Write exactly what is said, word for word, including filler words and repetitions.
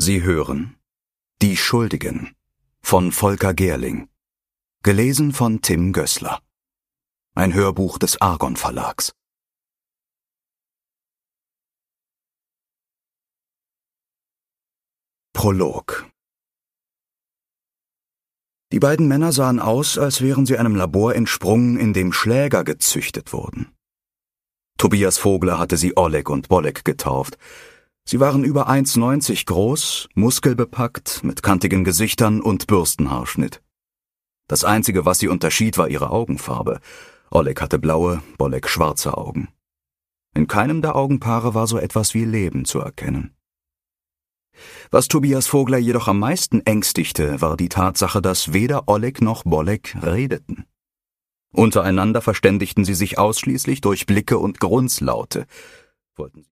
Sie hören Die Schuldigen von Volker Gerling, gelesen von Tim Gößler. Ein Hörbuch des Argon Verlags. Prolog. Die beiden Männer sahen aus, als wären sie einem Labor entsprungen, in dem Schläger gezüchtet wurden. Tobias Vogler hatte sie Oleg und Bolek getauft. Sie waren über eins neunzig groß, muskelbepackt, mit kantigen Gesichtern und Bürstenhaarschnitt. Das Einzige, was sie unterschied, war ihre Augenfarbe. Oleg hatte blaue, Bolek schwarze Augen. In keinem der Augenpaare war so etwas wie Leben zu erkennen. Was Tobias Vogler jedoch am meisten ängstigte, war die Tatsache, dass weder Oleg noch Bolek redeten. Untereinander verständigten sie sich ausschließlich durch Blicke und Grunzlaute. Wollten